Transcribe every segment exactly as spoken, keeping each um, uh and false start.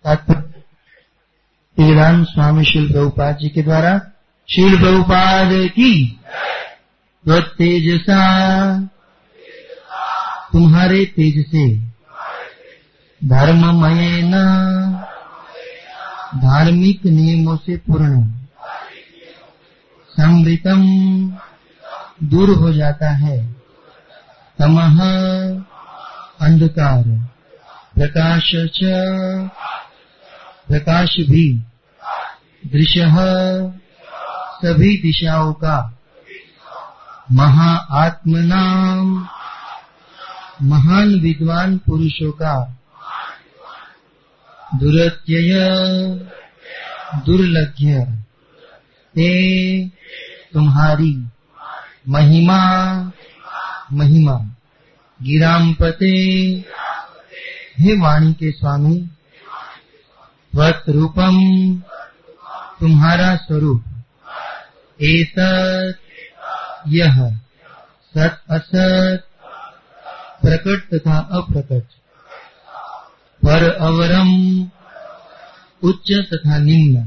तात्पर्य स्वामी श्रील प्रभुपाद जी के द्वारा। श्रील प्रभुपाद की तेजसा, तुम्हारे तेज से, धर्ममय न, धार्मिक नियमों से पूर्ण, समृतम, दूर हो जाता है, तमः, अंधकार, प्रकाश च, प्रकाश भी, दृश्यः, सभी दिशाओं का, महा आत्मनाम, महान विद्वान पुरुषों का, दुरत्यय, दुर्लभ्य, ते, तुम्हारी, महिमा, महिमा, गिरामपते, हे वाणी के स्वामी, त्वत् रूपम, तुम्हारा स्वरूप, एतत्, यह, सत असत, प्रकट तथा अप्रकट, पर अवरम, उच्च तथा निम्न।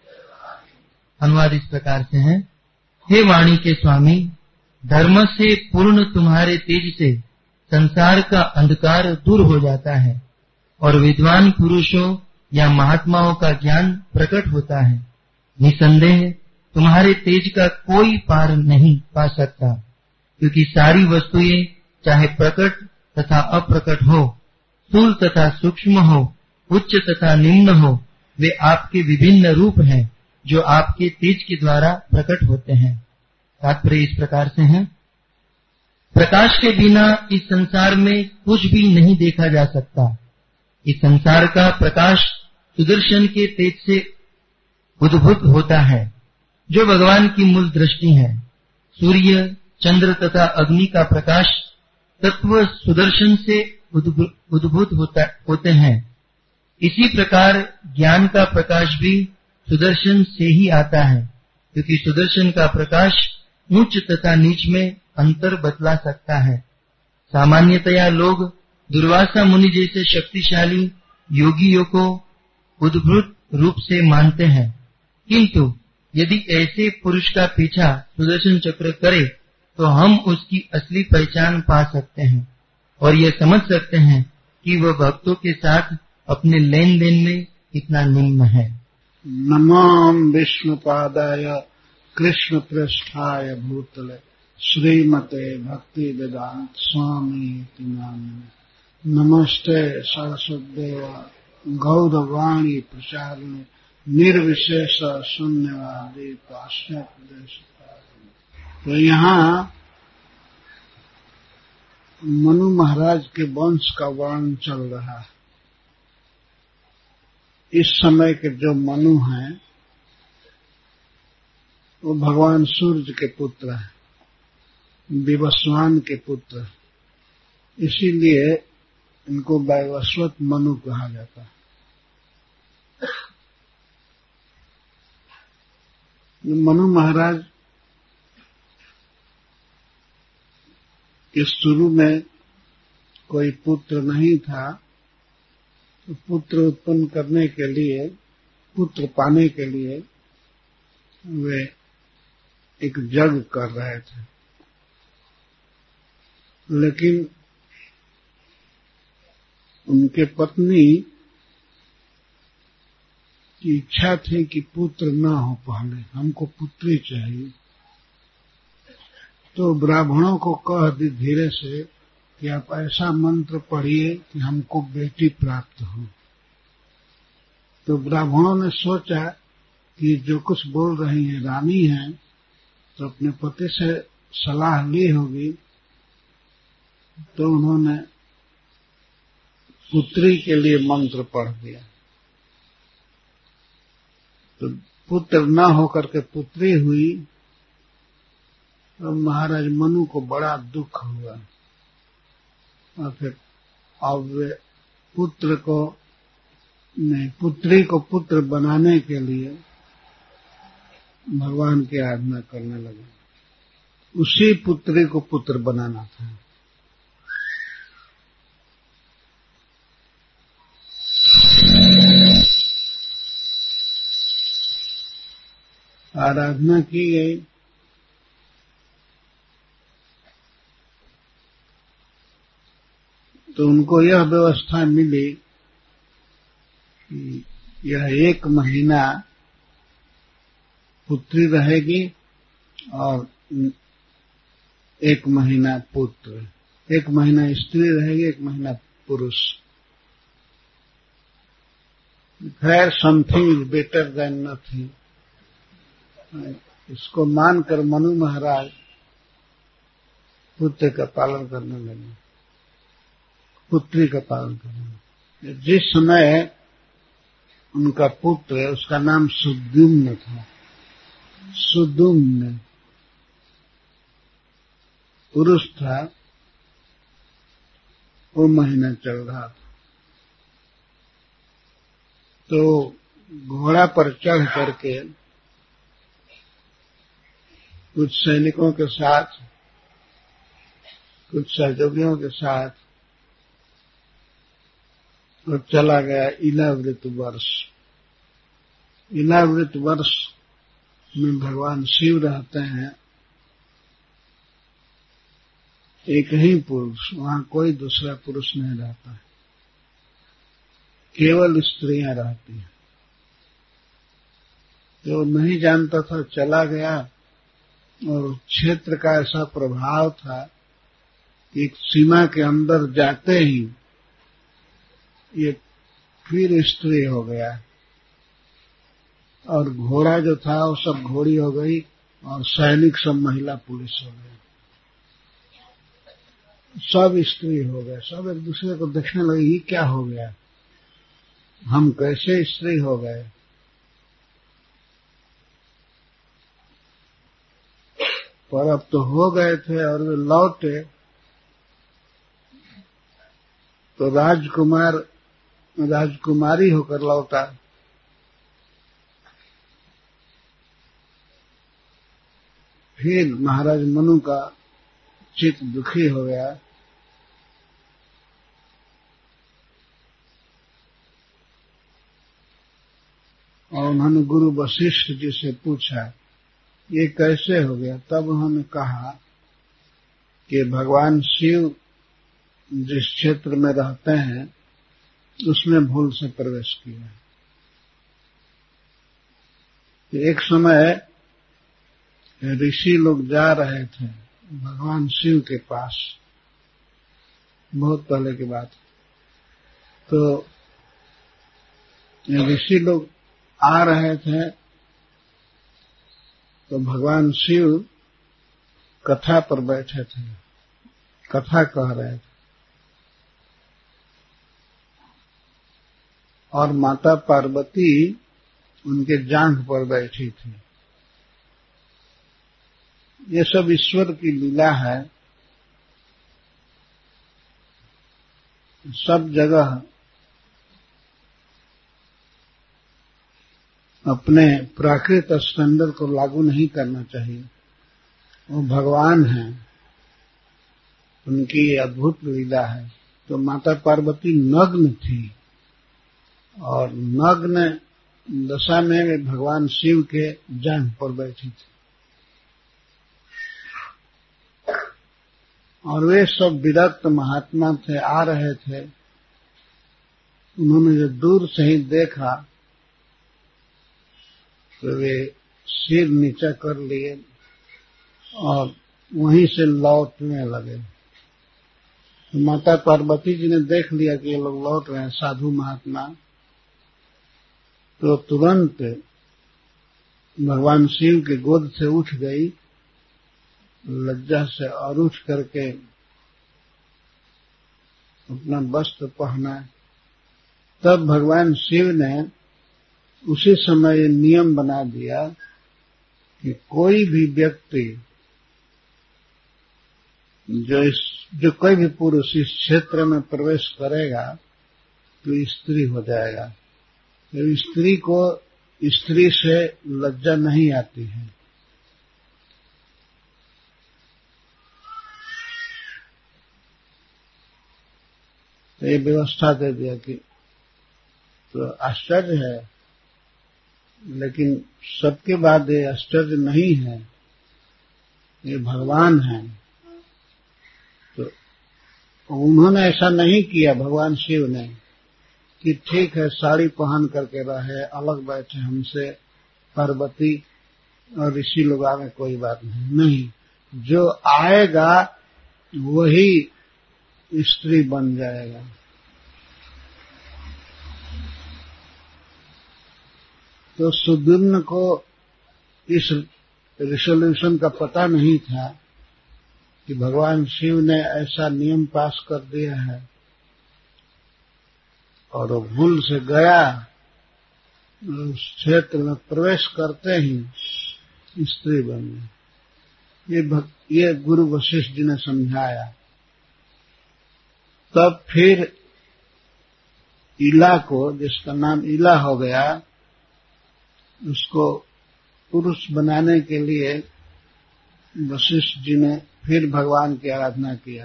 अनुवाद इस प्रकार से है। हे वाणी के स्वामी, धर्म से पूर्ण तुम्हारे तेज से संसार का अंधकार दूर हो जाता है और विद्वान पुरुषों या महात्माओं का ज्ञान प्रकट होता है। निसंदेह तुम्हारे तेज का कोई पार नहीं पा सकता, क्योंकि सारी वस्तुएं चाहे प्रकट तथा अप्रकट हो, स्थूल तथा सूक्ष्म हो, उच्च तथा निम्न हो, वे आपके विभिन्न रूप हैं जो आपके तेज के द्वारा प्रकट होते हैं। तात्पर्य इस प्रकार से है। प्रकाश के बिना इस संसार में कुछ भी नहीं देखा जा सकता। इस संसार का प्रकाश सुदर्शन के तेज से उद्भूत होता है, जो भगवान की मूल दृष्टि है। सूर्य, चंद्र तथा अग्नि का प्रकाश तत्व सुदर्शन से उद्भूत होता होते हैं। इसी प्रकार ज्ञान का प्रकाश भी सुदर्शन से ही आता है, क्योंकि सुदर्शन का प्रकाश उच्च तथा नीच में अंतर बतला सकता है। सामान्यतया लोग दुर्वासा मुनि जैसे शक्तिशाली योगियों को उद्भूत रूप से मानते हैं, किंतु यदि ऐसे पुरुष का पीछा सुदर्शन चक्र करे तो हम उसकी असली पहचान पा सकते हैं और यह समझ सकते हैं कि वह भक्तों के साथ अपने लेन देन में कितना निम्न है। नमाम विष्णुपादाय कृष्ण पृष्ठाय भूतले श्रीमते भक्ति वेदांत स्वामी नामिने। नमस्ते सरस्वतीदेवा गौरवाणी प्रचारिणे निर्विशेष शून्यवादी पाश्चात्य। तो यहाँ मनु महाराज के वंश का वर्णन चल रहा है। इस समय के जो मनु हैं वो भगवान सूर्य के पुत्र हैं, विवस्वान के पुत्र, इसीलिए इनको वैवस्वत मनु कहा जाता है। मनु महाराज के शुरू में कोई पुत्र नहीं था, तो पुत्र उत्पन्न करने के लिए, पुत्र पाने के लिए वे एक यज्ञ कर रहे थे, लेकिन उनके पत्नी की इच्छा थी कि पुत्र ना हो, पहले हमको पुत्री चाहिए। तो ब्राह्मणों को कह दी धीरे से कि आप ऐसा मंत्र पढ़िए कि हमको बेटी प्राप्त हो। तो ब्राह्मणों ने सोचा कि जो कुछ बोल रही हैं रानी हैं, तो अपने पति से सलाह ली होगी, तो उन्होंने पुत्री के लिए मंत्र पढ़ दिया। तो पुत्र न होकर के पुत्री हुई, तो महाराज मनु को बड़ा दुख हुआ और फिर अब वे पुत्र को नहीं, पुत्री को पुत्र बनाने के लिए भगवान की आराधना करने लगे। उसी पुत्री को पुत्र बनाना था। आराधना की गई। तो उनको यह व्यवस्था मिली कि यह एक महीना पुत्री रहेगी और एक महीना पुत्र, एक महीना स्त्री रहेगी, एक महीना पुरुष। खैर, something is better than nothing. इसको मानकर मनु महाराज पुत्र का पालन करने लगे, पुत्री का पालन करने लगे। जिस समय उनका पुत्र, उसका नाम सुद्युम्न था, सुद्युम्न पुरुष था, वो महीना चल रहा था। तो घोड़ा पर चढ़ करके कुछ सैनिकों के साथ, कुछ सहयोगियों के साथ और चला गया इलावृत वर्ष। इलावृत वर्ष में भगवान शिव रहते हैं, एक ही पुरुष, वहां कोई दूसरा पुरुष नहीं रहता है, केवल स्त्रियां रहती हैं। जो नहीं जानता था चला गया, और क्षेत्र का ऐसा प्रभाव था कि एक सीमा के अंदर जाते ही ये फिर स्त्री हो गया, और घोड़ा जो था वो सब घोड़ी हो गई, और सैनिक सब महिला पुलिस हो गए, सब स्त्री हो गए। सब एक दूसरे को देखने लगे, ये क्या हो गया, हम कैसे स्त्री हो गए। पर अब तो हो गए थे, और वे लौटे तो राजकुमार राजकुमारी होकर लौटा। फिर महाराज मनु का चित्त दुखी हो गया। और उन्होंने गुरु वशिष्ठ जी से पूछा, ये कैसे हो गया। तब उन्होंने कहा कि भगवान शिव जिस क्षेत्र में रहते हैं उसमें भूल से प्रवेश किया। एक समय ऋषि लोग जा रहे थे भगवान शिव के पास, बहुत पहले की बात। तो ऋषि लोग आ रहे थे, तो भगवान शिव कथा पर बैठे थे, कथा कह रहे थे, और माता पार्वती उनके जांघ पर बैठी थी। ये सब ईश्वर की लीला है। सब जगह अपने प्राकृत स्टैंडर्ड को लागू नहीं करना चाहिए। वो भगवान हैं, उनकी अद्भुत लीला है। तो माता पार्वती नग्न थी, और नग्न दशा में वे भगवान शिव के जांघ पर बैठी थी। और वे सब विरक्त महात्मा थे, आ रहे थे। उन्होंने जो दूर से ही देखा तो वे सिर नीचा कर लिए और वहीं से लौटने लगे। तो माता पार्वती जी ने देख लिया कि ये लोग लौट रहे हैं साधु महात्मा, तो तुरंत भगवान शिव की गोद से उठ गई लज्जा से, और उठ करके अपना वस्त्र पहना। तब भगवान शिव ने उसी समय ये नियम बना दिया कि कोई भी व्यक्ति, जो इस जो कोई भी पुरुष इस क्षेत्र में प्रवेश करेगा तो स्त्री हो जाएगा। तो स्त्री को स्त्री से लज्जा नहीं आती है। तो ये व्यवस्था दे दिया कि, तो आश्चर्य है लेकिन सबके बाद ये आश्चर्य नहीं है, ये भगवान है। तो उन्होंने ऐसा नहीं किया, भगवान शिव ने, कि ठीक है साड़ी पहन करके रहे, अलग बैठे हमसे पार्वती और ऋषि लोग आगे, कोई बात नहीं। नहीं, जो आएगा वही स्त्री बन जाएगा। तो सुदुम्न को इस रिसोल्यूशन का पता नहीं था कि भगवान शिव ने ऐसा नियम पास कर दिया है, और वो भूल से गया, उस क्षेत्र में प्रवेश करते ही स्त्री बन गई। ये भक, ये गुरु वशिष्ठ जी ने समझाया। तब फिर इला को, जिसका नाम इला हो गया, उसको पुरुष बनाने के लिए वशिष्ठ जी ने फिर भगवान की आराधना किया,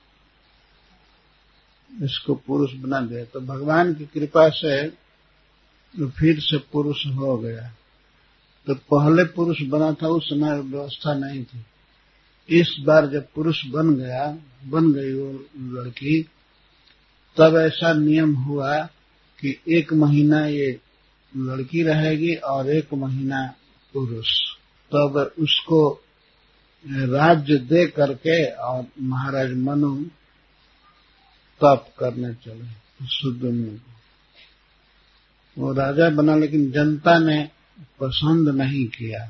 इसको पुरुष बना दिया। तो भगवान की कृपा से वो फिर से पुरुष हो गया। तो पहले पुरुष बना था, उस समय व्यवस्था नहीं थी। इस बार जब पुरुष बन गया, बन गई वो लड़की, तब ऐसा नियम हुआ कि एक महीना ये लड़की रहेगी और एक महीना पुरुष। तब उसको राज्य दे करके और महाराज मनु तप करने चले सुदुम्न को। वो राजा बना, लेकिन जनता ने पसंद नहीं किया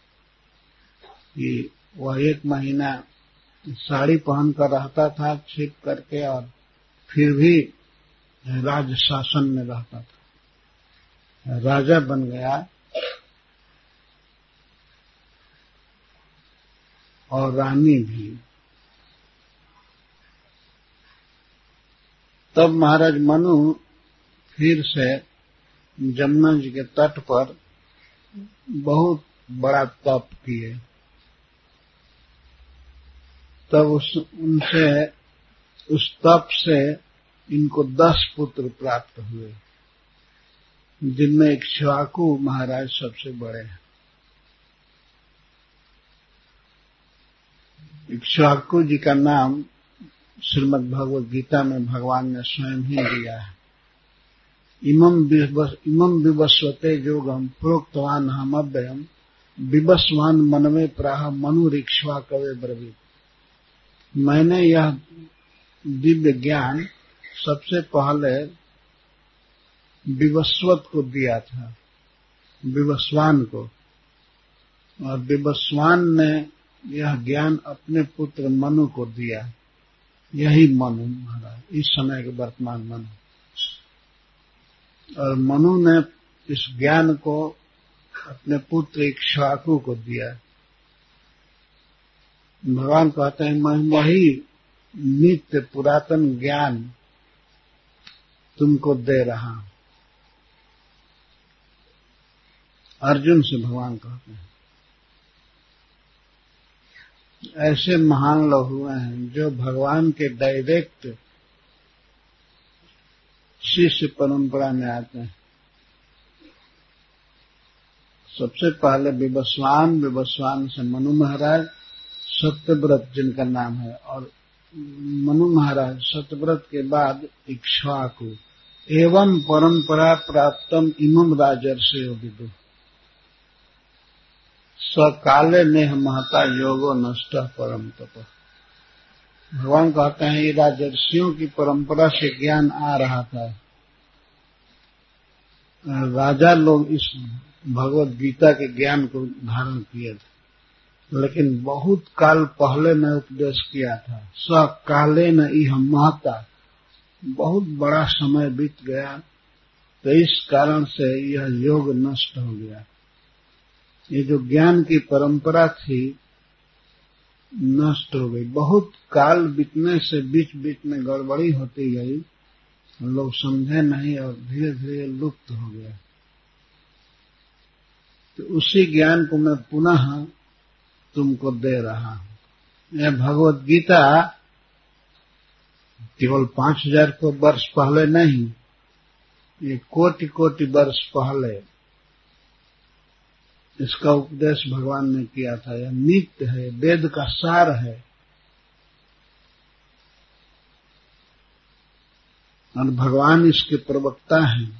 कि वह एक महीना साड़ी पहनकर रहता था छिप करके, और फिर भी राज शासन में रहता था। राजा बन गया और रानी भी। तब महाराज मनु फिर से जमुना जी के तट पर बहुत बड़ा तप किए। तब उस उनसे उस तप से इनको दस पुत्र प्राप्त हुए, जिनमें इक्ष्वाकु महाराज सबसे बड़े हैं। इक्ष्वाकु जी का नाम श्रीमद् भगवद गीता में भगवान ने स्वयं ही दिया है। इमं इमं विवस्वते योगम प्रोक्तवान हम अव्ययम विवस्वान मनवे प्राह मनुरिक्ष्वाकवे ब्रवीत। मैंने यह दिव्य ज्ञान सबसे पहले विवस्वत को दिया था, विवस्वान को, और विवस्वान ने यह ज्ञान अपने पुत्र मनु को दिया। यही मनु महाराज, इस समय के वर्तमान मनु। और मनु ने इस ज्ञान को अपने पुत्र इक्ष्वाकु को दिया। भगवान कहते हैं, मैं वही नित्य पुरातन ज्ञान तुमको दे रहा हूं। अर्जुन से भगवान कहते हैं। ऐसे महान लोग हुए हैं जो भगवान के डायरेक्ट शिष्य परंपरा में आते हैं। सबसे पहले विवस्वान, विवस्वान से मनु महाराज, सत्यव्रत जिनका नाम है, और मनु महाराज सत्यव्रत के बाद इक्ष्वाकु। एवं परंपरा प्राप्तम इमं राजर्षयो विदु सकाले नेह महता योगो नष्ट परम तप। भगवान कहते हैं ये राजर्षियों की परंपरा से ज्ञान आ रहा था। राजा लोग इस भगवत गीता के ज्ञान को धारण किए थे, लेकिन बहुत काल पहले ने उपदेश किया था। सकाले न इह महता, बहुत बड़ा समय बीत गया, तो इस कारण से यह योग नष्ट हो गया। ये जो ज्ञान की परंपरा थी नष्ट हो गई। बहुत काल बीतने से बीच बीच में गड़बड़ी होती गई, लोग समझे नहीं और धीरे धीरे लुप्त हो गया। तो उसी ज्ञान को मैं पुनः तुमको दे रहा हूं। यह भगवत गीता केवल पांच हजार को वर्ष पहले नहीं, ये कोटि कोटि वर्ष पहले इसका उपदेश भगवान ने किया था। यह नित्य है, वेद का सार है। और भगवान इसके प्रवक्ता हैं।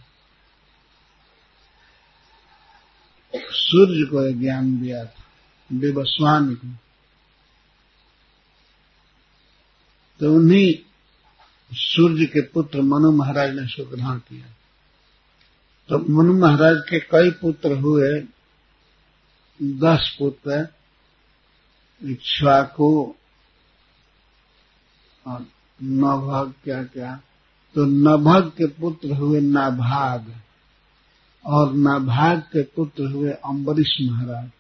सूर्य को यह ज्ञान दिया था, विवस्वान को। तो उन्हीं सूर्य के पुत्र मनु महाराज ने इसको ग्रहण किया। तो मनु महाराज के कई पुत्र हुए, दस पुत्र, इक्ष्वाकु और नभग, क्या क्या। तो नभग के पुत्र हुए नाभाग, और नाभाग के पुत्र हुए अम्बरीश महाराज।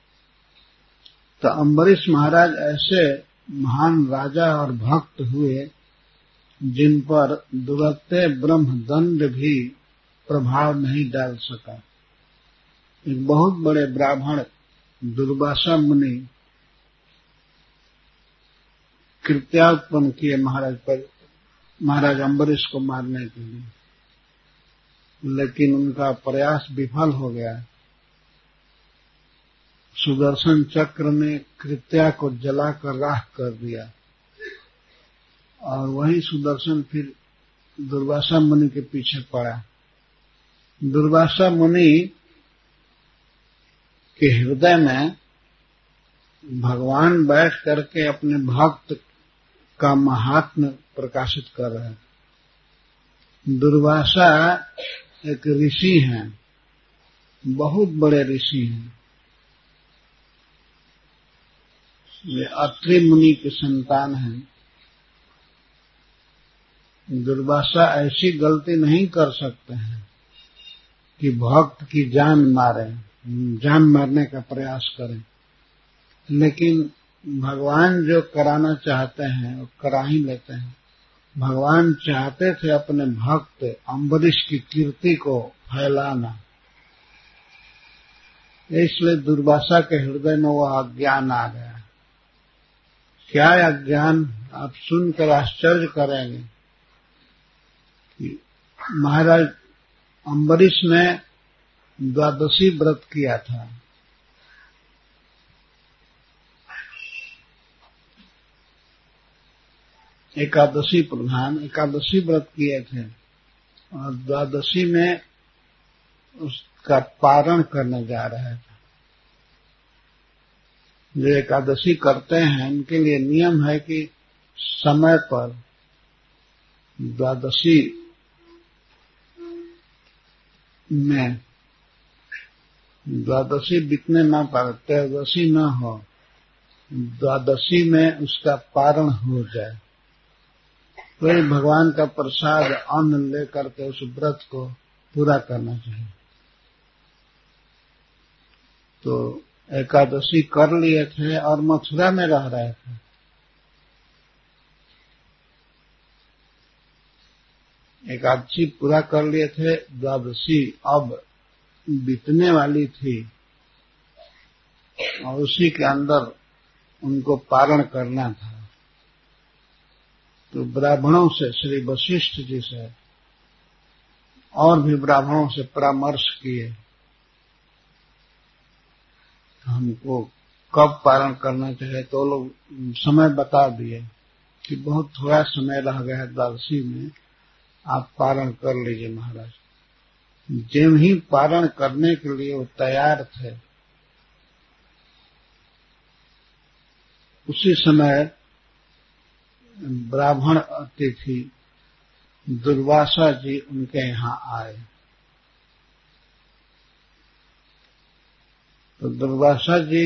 तो अम्बरीश महाराज ऐसे महान राजा और भक्त हुए जिन पर दुरत्य ब्रह्मदंड भी प्रभाव नहीं डाल सका। एक बहुत बड़े ब्राह्मण दुर्वासा मुनि कृत्या उत्पन्न किए महाराज पर, महाराज अम्बरीश को मारने के लिए, लेकिन उनका प्रयास विफल हो गया। सुदर्शन चक्र ने कृत्या को जलाकर राख कर दिया, और वही सुदर्शन फिर दुर्वासा मुनि के पीछे पड़ा। दुर्वासा मुनि के हृदय में भगवान बैठ करके अपने भक्त का महात्म्य प्रकाशित कर रहे हैं। दुर्वासा एक ऋषि हैं, बहुत बड़े ऋषि हैं। वे अत्रि मुनि के संतान हैं। दुर्वासा ऐसी गलती नहीं कर सकते हैं कि भक्त की जान मारे, जान मारने का प्रयास करें, लेकिन भगवान जो कराना चाहते हैं वो करा ही लेते हैं। भगवान चाहते थे अपने भक्त अम्बरीश की कीर्ति को फैलाना, इसलिए दुर्वासा के हृदय में वह अज्ञान आ गया। क्या अज्ञान, आप सुनकर आश्चर्य करेंगे कि महाराज अम्बरीश ने द्वादशी व्रत किया था। एकादशी प्रधान एकादशी व्रत किए थे, और द्वादशी में उसका पारण करने जा रहे थे। जो एकादशी करते हैं उनके लिए नियम है कि समय पर द्वादशी में द्वादशी बीतने न पाए, त्रयोदशी न हो, द्वादशी में उसका पारण हो जाए, तो भगवान का प्रसाद अन्न लेकर के उस व्रत को पूरा करना चाहिए। तो एकादशी कर लिए थे और मथुरा में रह रहे थे। एकादशी पूरा कर लिए थे, द्वादशी अब बीतने वाली थी, और उसी के अंदर उनको पारण करना था। तो ब्राह्मणों से, श्री वशिष्ठ जी से और भी ब्राह्मणों से परामर्श किए, हमको कब पारण करना चाहिए। तो लोग समय बता दिए कि बहुत थोड़ा समय रह गया है द्वादशी में, आप पारण कर लीजिए महाराज। जिन ही पारण करने के लिए वो तैयार थे, उसी समय ब्राह्मण अतिथि दुर्वासा जी उनके यहाँ आए। तो दुर्वासा जी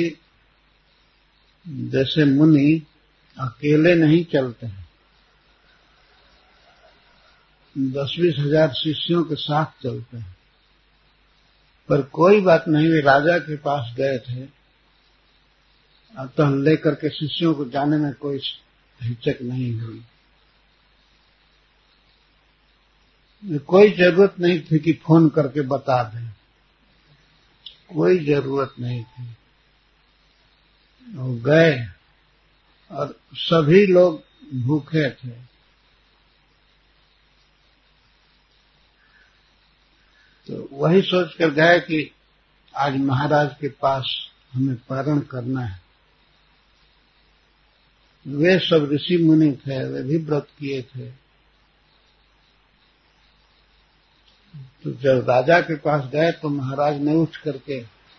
जैसे मुनि अकेले नहीं चलते हैं, दस बीस हजार शिष्यों के साथ चलते हैं। पर कोई बात नहीं, वे राजा के पास गए थे, अतः लेकर के शिष्यों को जाने में कोई हिचक नहीं हुई। कोई जरूरत नहीं थी कि फोन करके बता दें, कोई जरूरत नहीं थी। वो गए और सभी लोग भूखे थे। तो वही सोच कर गए कि आज महाराज के पास हमें पारण करना है। वे सब ऋषि मुनि थे, वे भी व्रत किए थे। तो जब राजा के पास गए तो महाराज ने उठ करके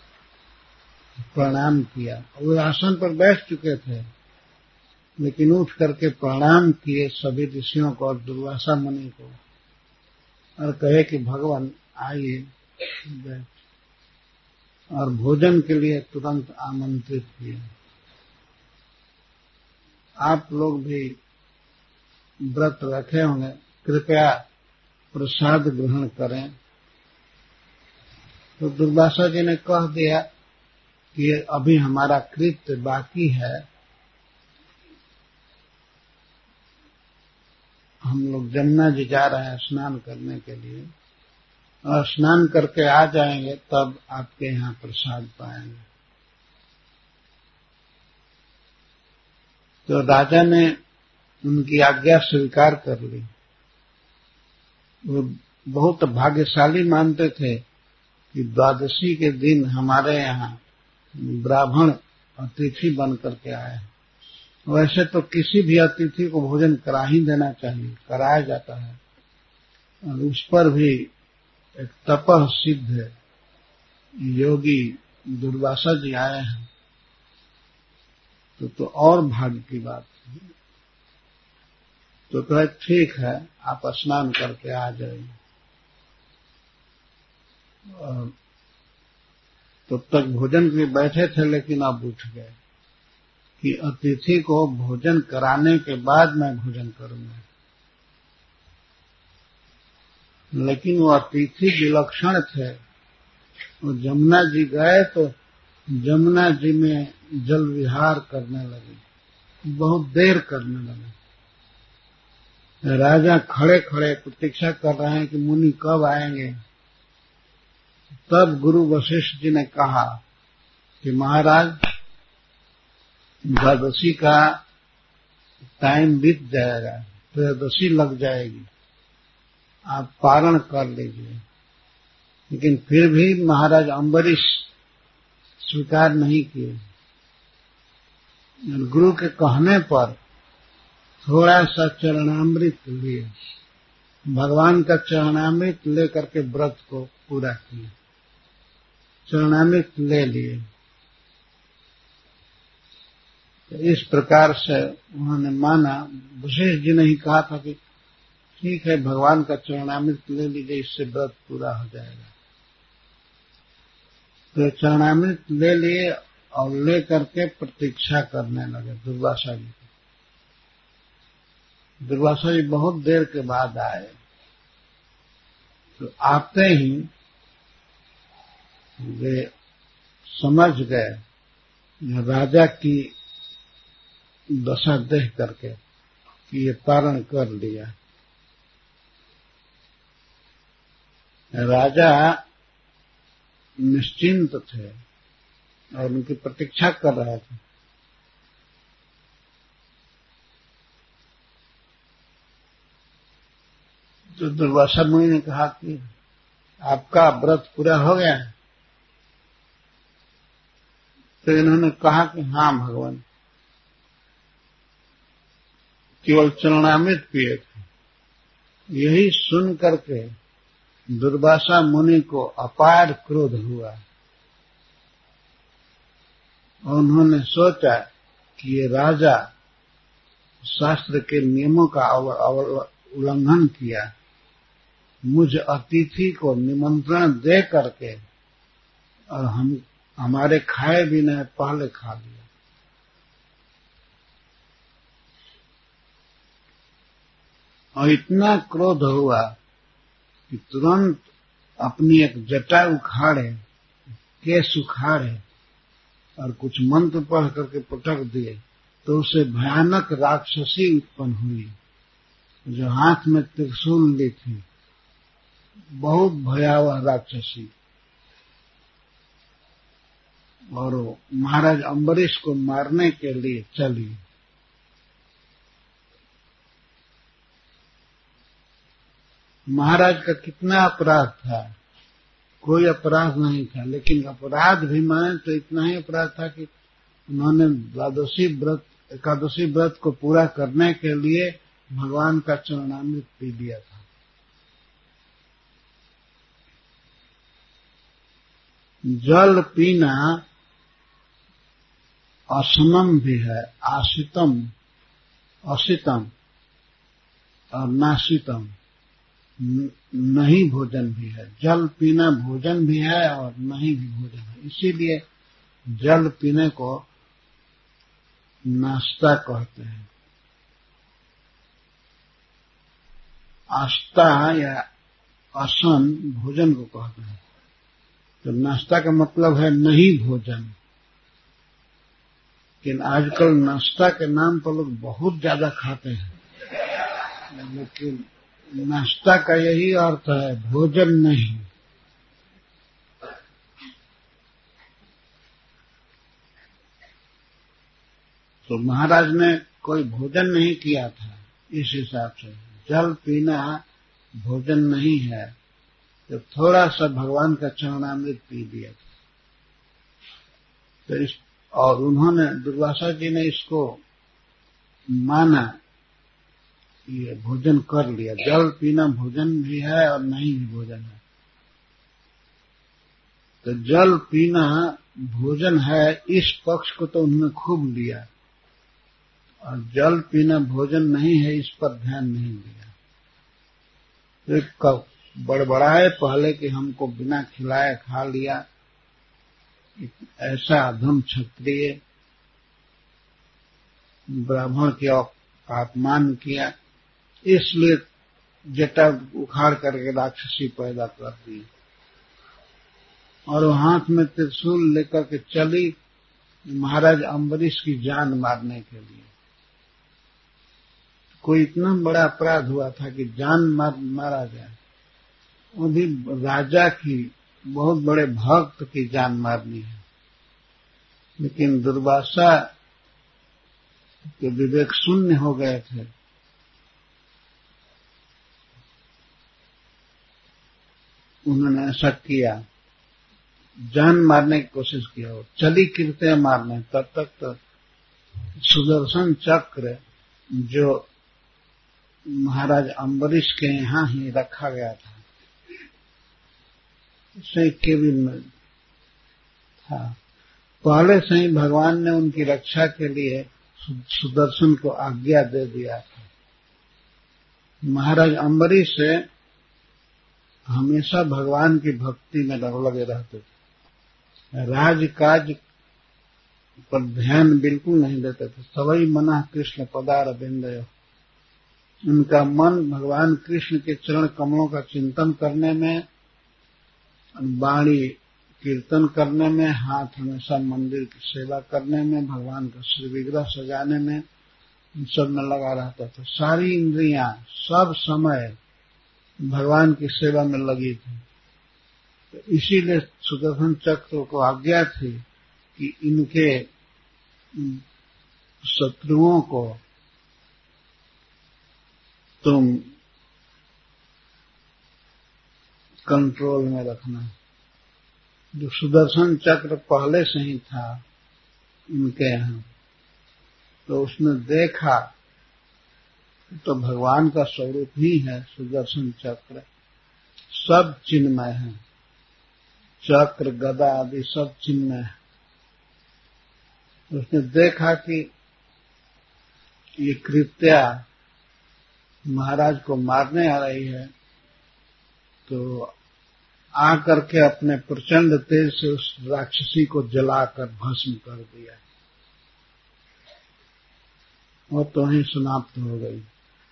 प्रणाम किया। वो आसन पर बैठ चुके थे, लेकिन उठ करके प्रणाम किए सभी ऋषियों को और दुर्वासा मुनि को, और कहे कि भगवान आइए बैठ, और भोजन के लिए तुरंत आमंत्रित किए। आप लोग भी व्रत रखे होंगे, कृपया प्रसाद ग्रहण करें। तो दुर्वासा जी ने कह दिया कि अभी हमारा कृत्य बाकी है, हम लोग जमुना जी जा रहे हैं स्नान करने के लिए, और स्नान करके आ जाएंगे तब आपके यहाँ प्रसाद पाएंगे। तो राजा ने उनकी आज्ञा स्वीकार कर ली। वो बहुत भाग्यशाली मानते थे कि द्वादशी के दिन हमारे यहाँ ब्राह्मण अतिथि बन करके आए। वैसे तो किसी भी अतिथि को भोजन करा ही देना चाहिए, कराया जाता है, और उस पर भी एक तपः सिद्ध योगी दुर्वासा जी आए हैं, तो तो और भाग्य की बात है। तो कहे ठीक है, आप स्नान करके आ जाइए। तो तक भोजन के लिए बैठे थे, लेकिन अब उठ गए कि अतिथि को भोजन कराने के बाद मैं भोजन करूंगा। लेकिन वो अतिथि विलक्षण थे। वो जमुना जी गए तो जमुना जी में जल विहार करने लगे, बहुत देर करने लगे। राजा खड़े खड़े प्रतीक्षा कर रहे हैं कि मुनि कब आएंगे। तब गुरु वशिष्ठ जी ने कहा कि महाराज, द्वादशी का टाइम बीत जाएगा, त्रयोदशी लग जाएगी, आप पारण कर लीजिए। लेकिन फिर भी महाराज अम्बरीश स्वीकार नहीं किए। गुरु के कहने पर थोड़ा सा चरणामृत लिए, भगवान का चरणामृत लेकर के व्रत को पूरा किया। चरणामृत ले लिए। तो इस प्रकार से उन्होंने माना। वशिष्ठ जी ने ही कहा था कि ठीक है, भगवान का चरणामृत ले लीजिए, इससे व्रत पूरा हो जाएगा। तो चरणामृत ले लिए और ले करके प्रतीक्षा करने लगे दुर्वासा जी। दुर्वासा जी बहुत देर के बाद आए। तो आते ही वे समझ गए राजा की दशा देख करके कि ये पारण कर लिया। राजा निश्चिंत थे और उनकी प्रतीक्षा कर रहे थे। तो दुर्वासा मुनि ने कहा कि आपका व्रत पूरा हो गया है। तो इन्होंने कहा कि हाँ भगवान, केवल चरणामृत पिए थे। यही सुन करके दुर्वासा मुनि को अपार क्रोध हुआ और उन्होंने सोचा कि ये राजा शास्त्र के नियमों का उल्लंघन किया, मुझ अतिथि को निमंत्रण दे करके और हम हमारे खाए भी नहीं, पहले खा लिया। और इतना क्रोध हुआ कि तुरंत अपनी एक जटा उखाड़े, केस उखाड़े और कुछ मंत्र पढ़ करके पटक दिए। तो उसे भयानक राक्षसी उत्पन्न हुई जो हाथ में त्रिशूल ली थी, बहुत भयावह राक्षसी। और महाराज अम्बरीश को मारने के लिए चली। महाराज का कितना अपराध था कोई अपराध नहीं था, लेकिन अपराध भी माने तो इतना ही अपराध था कि उन्होंने द्वादशी व्रत एकादशी व्रत को पूरा करने के लिए भगवान का चरणामृत पी लिया था। जल पीना असमम भी है, आशितम, असितम और नाशितम, नहीं भोजन भी है। जल पीना भोजन भी है और नहीं भी भोजन है। इसीलिए जल पीने को नाश्ता कहते हैं। आस्था या असन भोजन को कहते हैं। तो नाश्ता का मतलब है नहीं भोजन। लेकिन आजकल नाश्ता के नाम पर लोग बहुत ज्यादा खाते हैं, लेकिन नाश्ता का यही अर्थ है, भोजन नहीं। तो महाराज ने कोई भोजन नहीं किया था, इस हिसाब से जल पीना भोजन नहीं है। तो थोड़ा सा भगवान का चरणामृत पी लिया था। तो इस और उन्होंने, दुर्वासा जी ने इसको माना, ये भोजन कर लिया। जल पीना भोजन भी है और नहीं भी भोजन है। तो जल पीना भोजन है, इस पक्ष को तो उन्होंने खूब लिया, और जल पीना भोजन नहीं है, इस पर ध्यान नहीं दिया। तो बड़बड़ाए पहले कि हमको बिना खिलाए खा लिया, ऐसा अधम क्षत्रिय, ब्राह्मण के अपमान किया, इसलिए जटा उखाड़ करके राक्षसी पैदा कर दी और वो हाथ में त्रिशूल लेकर के चली महाराज अम्बरीश की जान मारने के लिए। कोई इतना बड़ा अपराध हुआ था कि जान मार, मारा जाए, वो भी राजा की, बहुत बड़े भक्त की जान मारनी है। लेकिन दुर्वासा के विवेक शून्य हो गए थे। उन्होंने ऐसा किया, जान मारने की कोशिश की, और चली कीर्तियां मारने। तब तक तो सुदर्शन चक्र जो महाराज अम्बरीश के यहाँ ही रखा गया था, उसे केबिन में था। पहले से ही भगवान ने उनकी रक्षा के लिए सुदर्शन को आज्ञा दे दिया था। महाराज अम्बरीश से हमेशा भगवान की भक्ति में लगे रहते थे, राजकाज पर ध्यान बिल्कुल नहीं देते थे। सवई मना कृष्ण पदार बिंदय, उनका मन भगवान कृष्ण के चरण कमलों का चिंतन करने में, वाणी कीर्तन करने में, हाथ हमेशा मंदिर की सेवा करने में, भगवान का श्री विग्रह सजाने में, इन सब में लगा रहता था। सारी इंद्रियां सब समय भगवान की सेवा में लगी थी। तो इसीलिए सुदर्शन चक्र को आज्ञा थी कि इनके शत्रुओं को तुम कंट्रोल में रखना। जो सुदर्शन चक्र पहले से ही था उनके यहाँ, तो उसने देखा तो भगवान का स्वरूप ही है सुदर्शन चक्र। सब चिन्मय है, चक्र गदा आदि सब चिन्मय है। उसने देखा कि ये कृत्या महाराज को मारने आ रही है, तो आकर के अपने प्रचंड तेज से उस राक्षसी को जलाकर भस्म कर दिया, और तो ही समाप्त हो गई।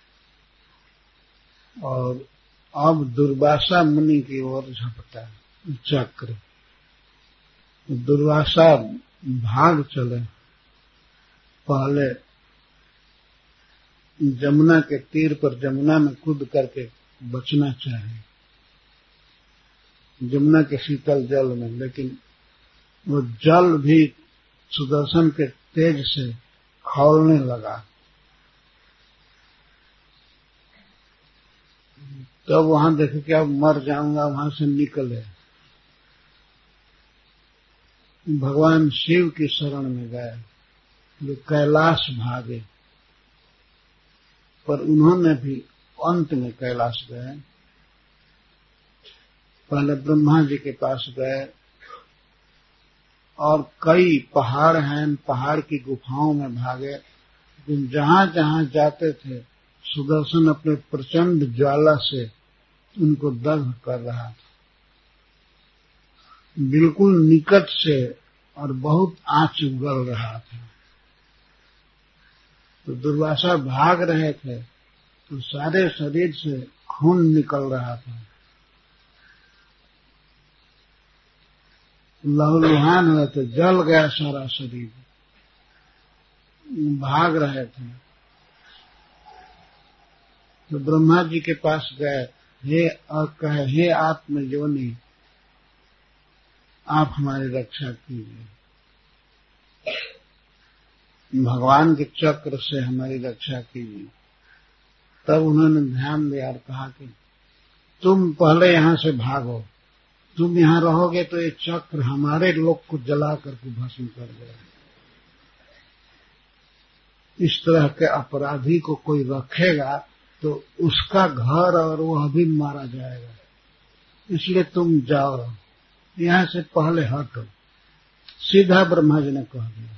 और अब दुर्वासा मुनि की ओर झपटा चक्र। दुर्वासा भाग चले। पहले जमुना के तीर पर जमुना में कूद करके बचना चाहिए, जमुना के शीतल जल में, लेकिन वो जल भी सुदर्शन के तेज से खौलने लगा। तब वहां देखे कि अब मर जाऊंगा, वहां से निकले भगवान शिव की शरण में गए, जो कैलाश भागे, पर उन्होंने भी अंत में कैलाश गए। पहले ब्रह्मा जी के पास गए और कई पहाड़ हैं, पहाड़ की गुफाओं में भागे, लेकिन जहां जहां जाते थे सुदर्शन अपने प्रचंड ज्वाला से उनको दग्ध कर रहा था, बिल्कुल निकट से, और बहुत आंच उगल रहा था। तो दुर्वासा भाग रहे थे तो सारे शरीर से खून निकल रहा था, लहूलुहान हुए थे, जल गया सारा शरीर, भाग रहे थे। तो ब्रह्मा जी के पास गए, हे और कहे, हे आत्मयोनि, आप हमारी रक्षा कीजिए, भगवान के चक्र से हमारी रक्षा कीजिए। तब उन्होंने ध्यान दिया और कहा कि तुम पहले यहां से भागो, तुम यहां रहोगे तो ये चक्र हमारे लोग को जला करके भस्म कर देगा। इस तरह के अपराधी को कोई रखेगा तो उसका घर और वह भी मारा जाएगा, इसलिए तुम जाओ, यहां से पहले हटो। सीधा ब्रह्मा जी ने कह दिया,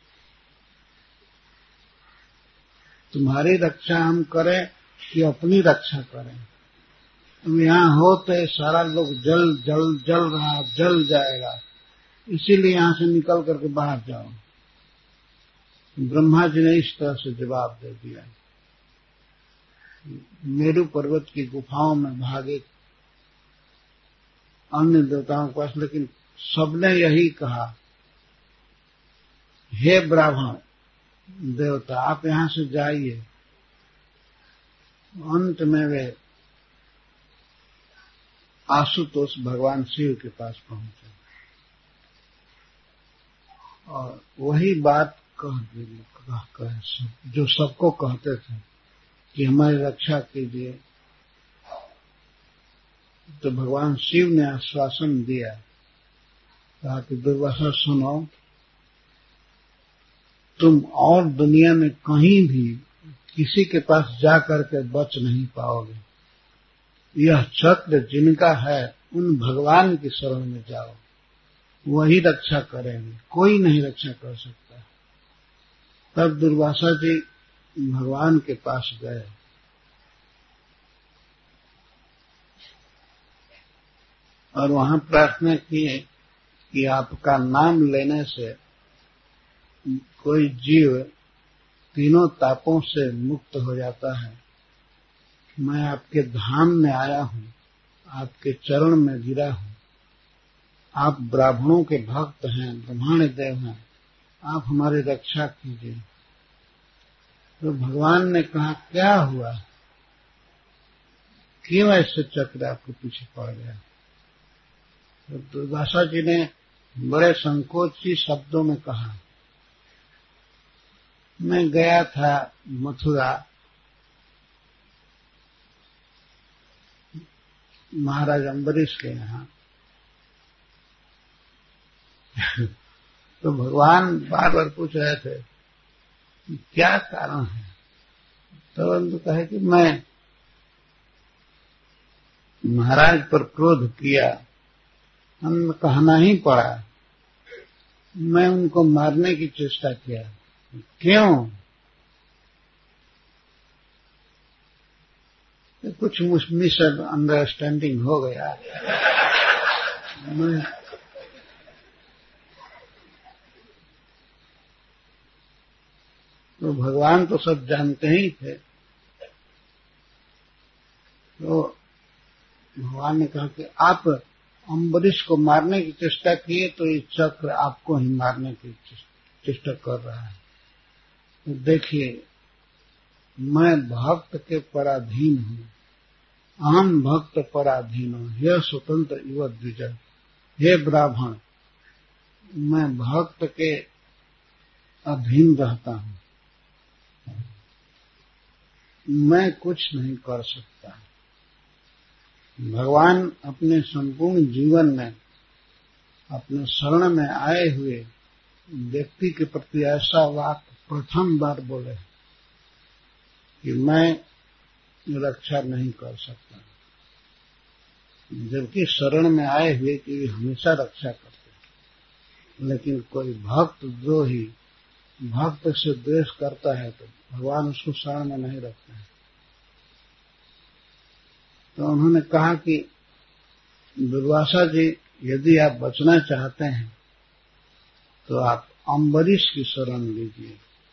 तुम्हारी रक्षा हम करें कि अपनी रक्षा करें? तुम यहां हो तो ये सारा लोग जल जल जल रहा, जल जाएगा, इसीलिए यहां से निकल करके बाहर जाओ। ब्रह्मा जी ने इस तरह से जवाब दे दिया। मेरू पर्वत की गुफाओं में भागे अन्य देवताओं के पास, लेकिन सबने यही कहा, हे ब्राह्मण देवता, आप यहां से जाइए। अंत में वे आशुतोष भगवान शिव के पास पहुंचे और वही बात कह कह कह सब, जो सबको कहते थे कि हमारी रक्षा कीजिए। तो भगवान शिव ने आश्वासन दिया, कहा कि दुर्वासा सुनो, तुम और दुनिया में कहीं भी किसी के पास जाकर के बच नहीं पाओगे। यह चक्र जिनका है उन भगवान की शरण में जाओ, वही रक्षा करेंगे, कोई नहीं रक्षा कर सकता। तब दुर्वासा जी भगवान के पास गए और वहां प्रार्थना किए कि आपका नाम लेने से कोई जीव तीनों तापों से मुक्त हो जाता है। मैं आपके धाम में आया हूं, आपके चरण में गिरा हूं, आप ब्राह्मणों के भक्त हैं, ब्रह्मण देव हैं, आप हमारी रक्षा कीजिए। तो भगवान ने कहा, क्या हुआ, क्यों ऐसे चक्र आपके पीछे पड़ गया? तो दुर्वासा जी ने बड़े संकोची शब्दों में कहा, मैं गया था मथुरा, महाराज अम्बरीश के यहाँ। तो भगवान बार बार पूछ रहे थे कि क्या कारण है? तो उनको कहे कि मैं महाराज पर क्रोध किया, हम कहना ही पड़ा, मैं उनको मारने की चेष्टा किया। क्यों? तो कुछ मिस अंडरस्टैंडिंग हो गया। मैं तो भगवान तो सब जानते ही थे। तो भगवान ने कहा कि आप अम्बरीश को मारने की चेष्टा किए तो ये चक्र आपको ही मारने की चेष्टा कर रहा है। तो देखिए, मैं भक्त के पराधीन हूँ, अहम भक्त पराधीन हूँ, हे स्वतंत्र युवा द्विजय, हे ब्राह्मण, मैं भक्त के अधीन रहता हूँ, मैं कुछ नहीं कर सकता। भगवान अपने संपूर्ण जीवन में अपने शरण में आए हुए व्यक्ति के प्रति ऐसा वाक प्रथम बार बोले कि मैं रक्षा नहीं कर सकता, जबकि शरण में आए हुए की हमेशा रक्षा करते हैं। लेकिन कोई भक्त जो ही भक्त से द्वेष करता है तो भगवान उसको शरण में नहीं रखते हैं। तो उन्होंने कहा कि दुर्वासा जी, यदि आप बचना चाहते हैं तो आप अम्बरीश की शरण लीजिए,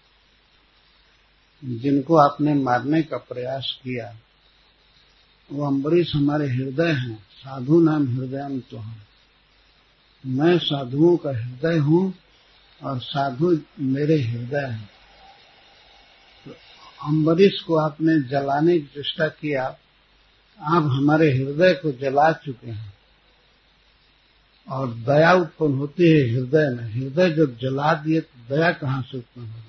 जिनको आपने मारने का प्रयास किया। वो अम्बरीश हमारे हृदय हैं, साधु नाम हृदय तो है। मैं साधुओं का हृदय हूं और साधु मेरे हृदय हैं। तो अम्बरीश को आपने जलाने की चेष्टा किया, आप हमारे हृदय को जला चुके हैं और दया उत्पन्न होती है हृदय में। हृदय जब जला दिए तो दया कहां से उत्पन्न होगी?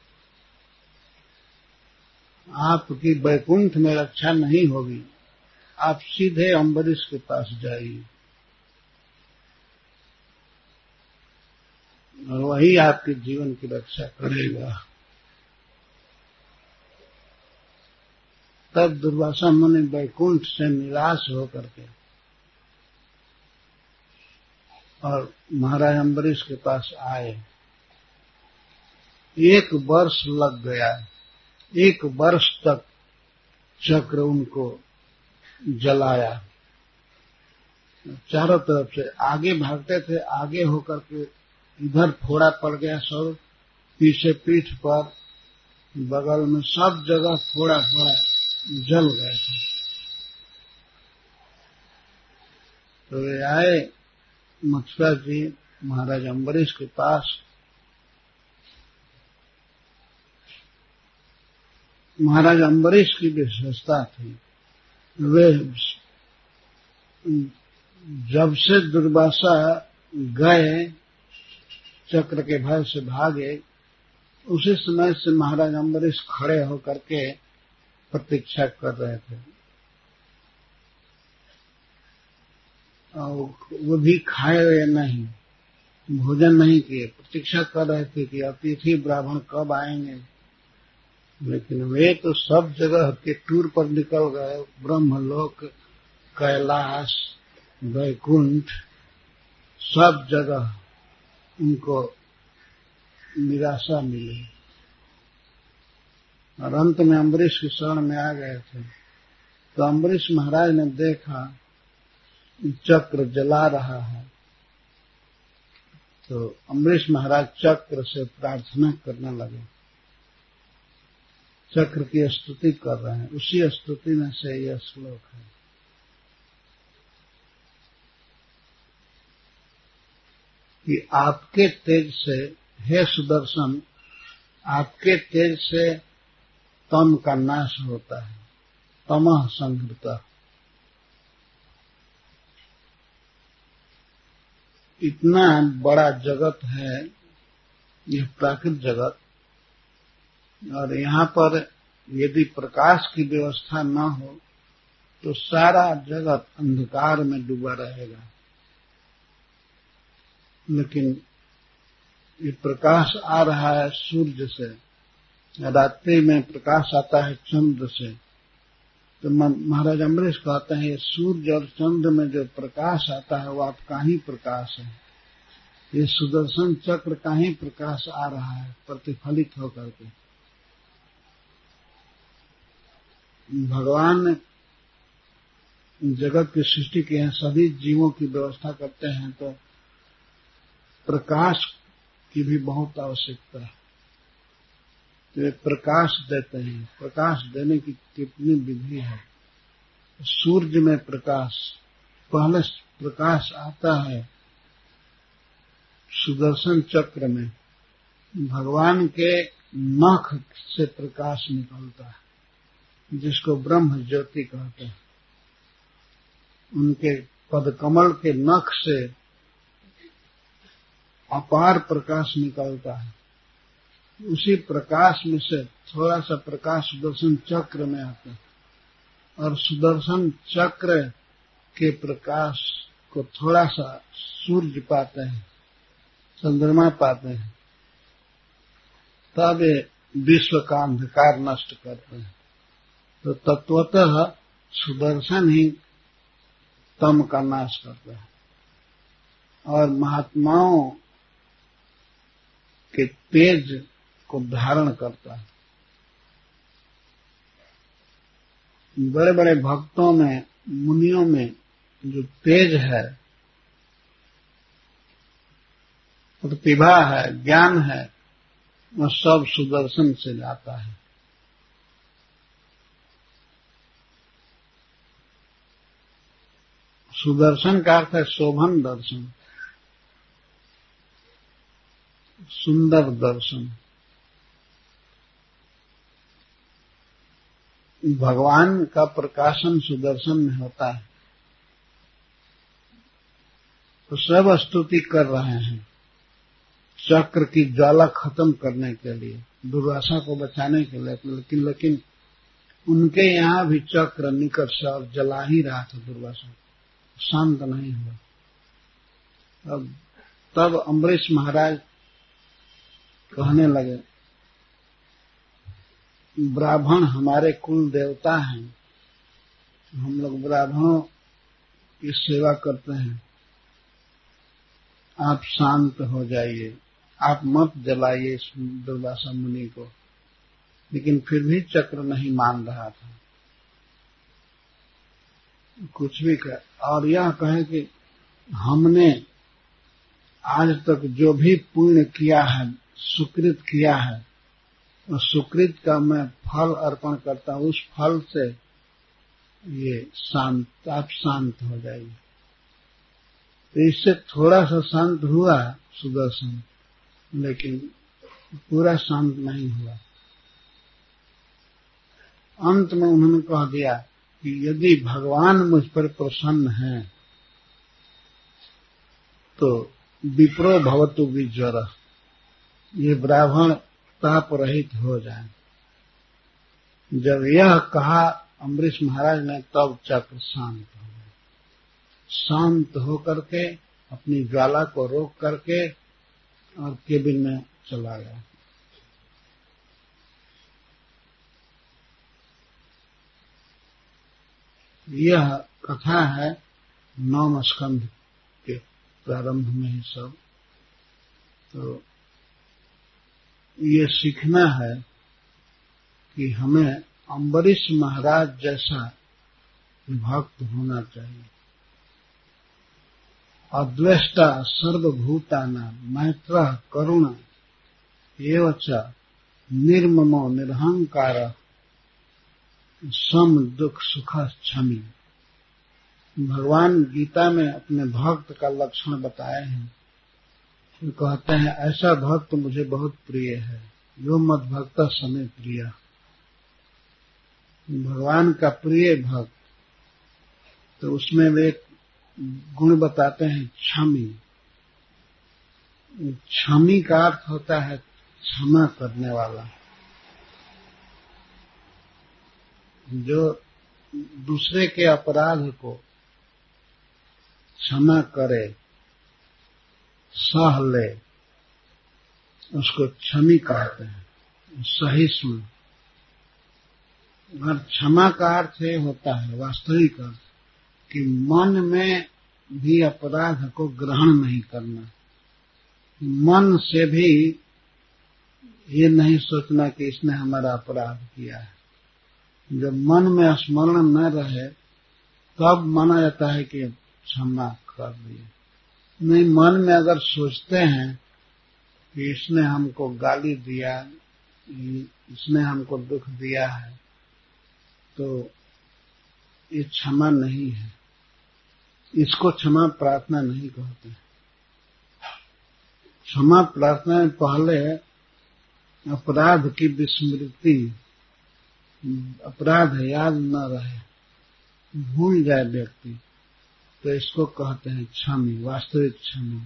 आपकी वैकुंठ में रक्षा नहीं होगी, आप सीधे अम्बरीश के पास जाइए और वही आपके जीवन की रक्षा करेगा। तब दुर्वासा मुनि वैकुंठ से निराश होकर के और महाराज अम्बरीश के पास आए। एक वर्ष लग गया, एक वर्ष तक चक्र उनको जलाया। चारों तरफ से आगे भागते थे, आगे होकर के इधर फोड़ा पड़ गया, सब पीछे पीठ पर बगल में सब जगह फोड़ा फोड़ा जल गए थे। तो वे आए मथुरा जी महाराज अम्बरीश के पास। महाराज अम्बरीश की विशेषता थी, वे जब से दुर्वासा गए, चक्र के भय से भागे, उसी समय से महाराज अम्बरीश खड़े होकर के प्रतीक्षा कर रहे थे। और वो भी खाए हुए नहीं, भोजन नहीं किए, प्रतीक्षा कर रहे थे कि अतिथि ब्राह्मण कब आएंगे। लेकिन वे तो सब जगह के टूर पर निकल गए, ब्रह्मलोक, कैलाश, वैकुंठ, सब जगह उनको निराशा मिली और अंत में अम्बरीश की शरण में आ गए थे। तो अम्बरीश महाराज ने देखा चक्र जला रहा है, तो अम्बरीश महाराज चक्र से प्रार्थना करने लगे, चक्र की स्तुति कर रहे हैं। उसी स्तुति में से यह श्लोक है। कि आपके तेज से, हे सुदर्शन, आपके तेज से तम का नाश होता है, तमः संहृतः। इतना बड़ा जगत है यह प्राकृतिक जगत, और यहाँ पर यदि प्रकाश की व्यवस्था न हो तो सारा जगत अंधकार में डूबा रहेगा। लेकिन ये प्रकाश आ रहा है सूर्य से, रात्रि में प्रकाश आता है चंद्र से। तो महाराज अम्बरीश कहते हैं, ये सूर्य और चंद्र में जो प्रकाश आता है वो आपका ही प्रकाश है। ये सुदर्शन चक्र का ही प्रकाश आ रहा है प्रतिफलित होकर के। भगवान जगत की सृष्टि के हैं, सभी जीवों की व्यवस्था करते हैं, तो प्रकाश की भी बहुत आवश्यकता है। तो वे प्रकाश देते हैं। प्रकाश देने की कितनी विधि है। सूर्य में प्रकाश, पहले प्रकाश आता है सुदर्शन चक्र में, भगवान के नख से प्रकाश निकलता है, जिसको ब्रह्म ज्योति कहते हैं। उनके पदकमल के नख से अपार प्रकाश निकलता है। उसी प्रकाश में से थोड़ा सा प्रकाश सुदर्शन चक्र में आता है, और सुदर्शन चक्र के प्रकाश को थोड़ा सा सूर्य पाते हैं, चंद्रमा पाते हैं, तब ये विश्व का अंधकार नष्ट करते हैं। तो तत्वतः सुदर्शन ही तम का नाश करता है और महात्माओं के तेज को धारण करता है। बड़े बड़े भक्तों में, मुनियों में जो तेज है, प्रतिभा है, ज्ञान है, वह सब सुदर्शन से जाता है। सुदर्शन का अर्थ है शोभन दर्शन, सुंदर दर्शन। भगवान का प्रकाशन सुदर्शन में होता है। तो सब स्तुति कर रहे हैं चक्र की ज्वाला खत्म करने के लिए, दुर्वासा को बचाने के लिए, लेकिन लेकिन उनके यहाँ भी चक्र निकट से और जला ही रहा था दुर्वासा, शांत नहीं हुआ। अब तब अम्बरीश महाराज कहने लगे, ब्राह्मण हमारे कुल देवता हैं, हम लोग ब्राह्मणों की सेवा करते हैं, आप शांत हो जाइए, आप मत जलाइए इस दुर्वासा मुनि को। लेकिन फिर भी चक्र नहीं मान रहा था, कुछ भी कहे। और यह कहे कि हमने आज तक जो भी पुण्य किया है, सुकृत किया है, उस सुकृत का मैं फल अर्पण करता हूं, उस फल से ये शांत, आप शांत हो जाइए। तो इससे थोड़ा सा शांत हुआ सुदर्शन, लेकिन पूरा शांत नहीं हुआ। अंत में उन्होंने कह दिया कि यदि भगवान मुझ पर प्रसन्न हैं तो विप्रो भवतु विज्वर, ये ब्राह्मण ताप रहित हो जाए। जब यह कहा अम्बरीश महाराज ने, तब चक्र शांत हो गया। शांत होकर के अपनी ज्वाला को रोक करके और केबिन में चला गया। यह कथा है नवम स्कंध के प्रारंभ में ही सब। तो ये सीखना है कि हमें अम्बरीश महाराज जैसा भक्त होना चाहिए। अद्वेष्टा सर्वभूतानां मैत्रः करुणा एव च निर्ममो निरहंकार सम दुख सुख क्षमी। भगवान गीता में अपने भक्त का लक्षण बताए हैं। तो कहते हैं, ऐसा भक्त मुझे बहुत प्रिय है, यो मद भक्त समय प्रिय। भगवान का प्रिय भक्त, तो उसमें वे गुण बताते हैं क्षमी। क्षमी का अर्थ होता है क्षमा करने वाला, जो दूसरे के अपराध को क्षमा करे, सह ले, उसको क्षमी कहते हैं, सहिष्णु। और क्षमा का अर्थ ये होता है वास्तविक अर्थ कि मन में भी अपराध को ग्रहण नहीं करना, मन से भी ये नहीं सोचना कि इसने हमारा अपराध किया है। जब मन में स्मरण न रहे तब माना जाता है कि क्षमा कर दिए। नहीं, मन में अगर सोचते हैं कि इसने हमको गाली दिया, इसने हमको दुख दिया है, तो ये क्षमा नहीं है, इसको क्षमा प्रार्थना नहीं कहते। क्षमा प्रार्थना में पहले अपराध की विस्मृति, अपराध याद न रहे, भूल जाए व्यक्ति, तो इसको कहते हैं क्षमी, वास्तविक क्षमा।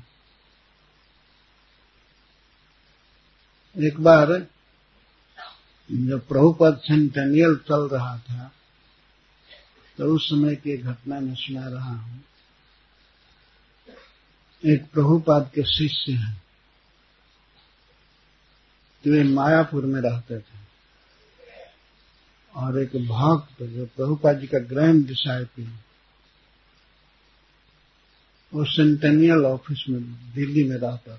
एक बार जब प्रभुपद सेंटेनियल चल रहा था, तो उस समय की घटना मैं सुना रहा हूं एक प्रभुपाद के शिष्य हैं, तो वे मायापुर में रहते थे, और एक भक्त जो प्रभुपाद जी का ग्रैंड डिसाइपल, वो सेंटेनियल ऑफिस में दिल्ली में रहता था।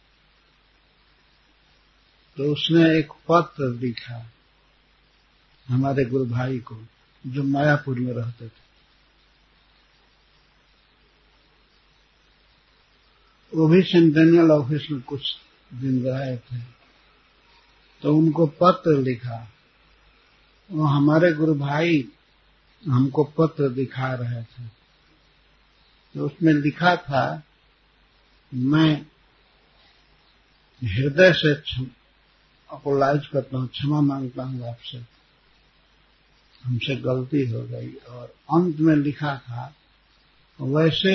तो उसने एक पत्र लिखा हमारे गुरु भाई को, जो मायापुर में रहते थे। वो भी सेंटेनियल ऑफिस में कुछ दिन रहे थे, तो उनको पत्र लिखा। वो हमारे गुरु भाई हमको पत्र दिखा रहे थे, तो उसमें लिखा था, मैं हृदय से अपोलाइज करता हूँ, क्षमा मांगता हूँ आपसे, हमसे गलती हो गई। और अंत में लिखा था, वैसे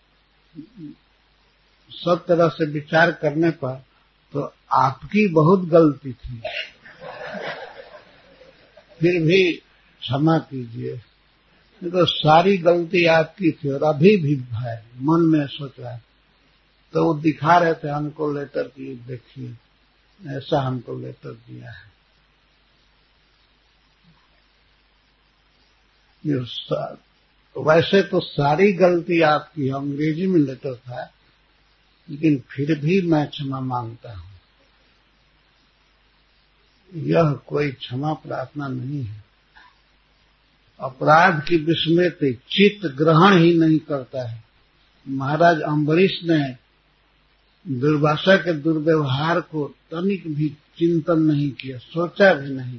सब तरह से विचार करने पर तो आपकी बहुत गलती थी, फिर भी क्षमा कीजिए, तो सारी गलती आपकी थी और अभी भी है, मन में सोच रहा है। तो वो दिखा रहे थे हमको लेटर की, देखिए ऐसा हमको लेटर दिया है। वैसे तो सारी गलती आपकी, अंग्रेजी में लेटर था, लेकिन फिर भी मैं क्षमा मांगता हूं। यह कोई क्षमा प्रार्थना नहीं है। अपराध की विस्मृति चित्त ग्रहण ही नहीं करता है। महाराज अम्बरीश ने दुर्वासा के दुर्व्यवहार को तनिक भी चिंतन नहीं किया, सोचा भी नहीं,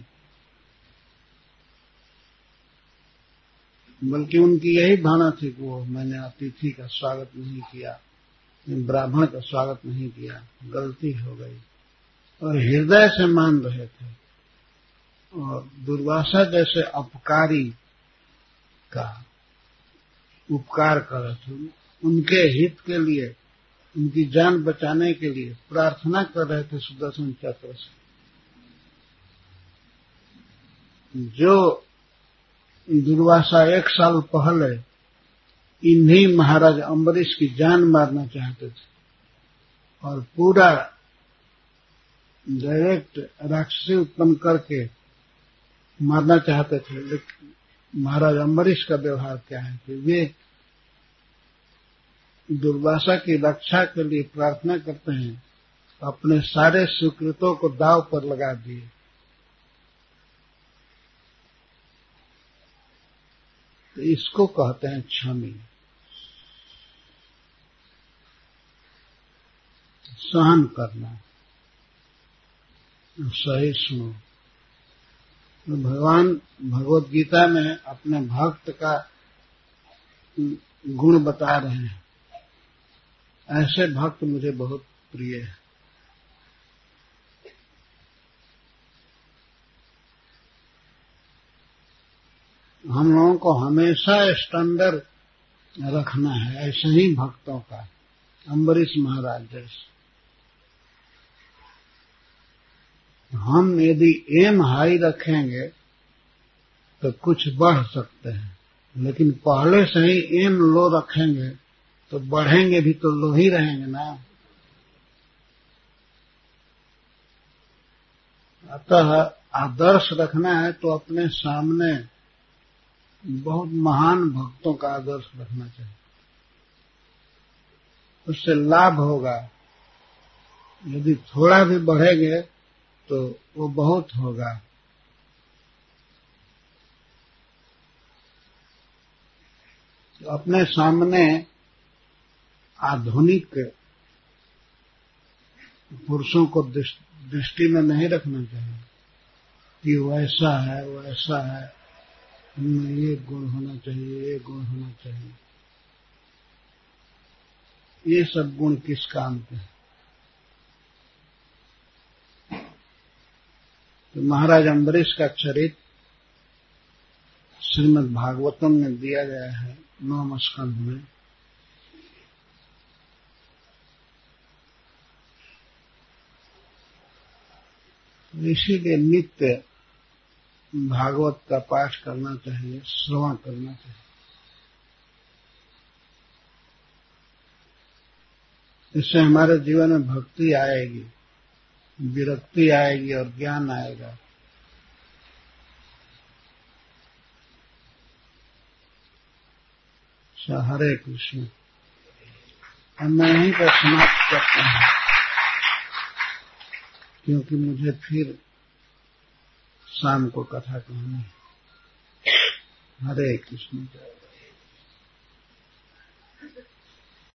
बल्कि उनकी यही भावना थी कि वो मैंने अतिथि का स्वागत नहीं किया, ब्राह्मण का स्वागत नहीं किया, गलती हो गई, और हृदय से मान रहे थे। और दुर्वासा जैसे अपकारी का उपकार कर रहे थे, उनके हित के लिए, उनकी जान बचाने के लिए प्रार्थना कर रहे थे सुदर्शन चक्र से। जो दुर्वासा एक साल पहले इन्हीं महाराज अम्बरीश की जान मारना चाहते थे और पूरा डायरेक्ट राक्षसी उत्पन्न करके मारना चाहते थे, लेकिन महाराज अम्बरीश का व्यवहार क्या है कि वे दुर्वासा की रक्षा के लिए प्रार्थना करते हैं, अपने सारे सुकृतों को दांव पर लगा दिए। तो इसको कहते हैं क्षमी, सहन करना, सही सुनो। तो भगवान भगवत गीता में अपने भक्त का गुण बता रहे हैं। ऐसे भक्त मुझे बहुत प्रिय है। हम लोगों को हमेशा स्टैंडर्ड रखना है, ऐसे ही भक्तों का, अम्बरीश महाराज जैसे। हम यदि एम हाई रखेंगे तो कुछ बढ़ सकते हैं, लेकिन पहले से ही एम लो रखेंगे तो बढ़ेंगे भी तो लो ही रहेंगे ना। अतः आदर्श रखना है तो अपने सामने बहुत महान भक्तों का आदर्श रखना चाहिए, उससे लाभ होगा। यदि थोड़ा भी बढ़ेंगे तो वो बहुत होगा। तो अपने सामने आधुनिक पुरुषों को दृष्टि में नहीं रखना चाहिए कि वैसा है वैसा है, इनमें ये गुण होना चाहिए, ये गुण होना चाहिए। ये सब गुण किस काम के हैं? तो महाराज अम्बरीश का चरित्र श्रीमद् भागवतम में दिया गया है नौम स्कंध में। इसीलिए नित्य भागवत का पाठ करना चाहिए, श्रवण करना चाहिए। इससे हमारे जीवन में भक्ति आएगी, विरक्ति आएगी और ज्ञान आएगा। हरे कृष्ण। और मैं यहीं पर समाप्त करता हूं, क्योंकि मुझे फिर शाम को कथा कहनी है। हरे कृष्ण।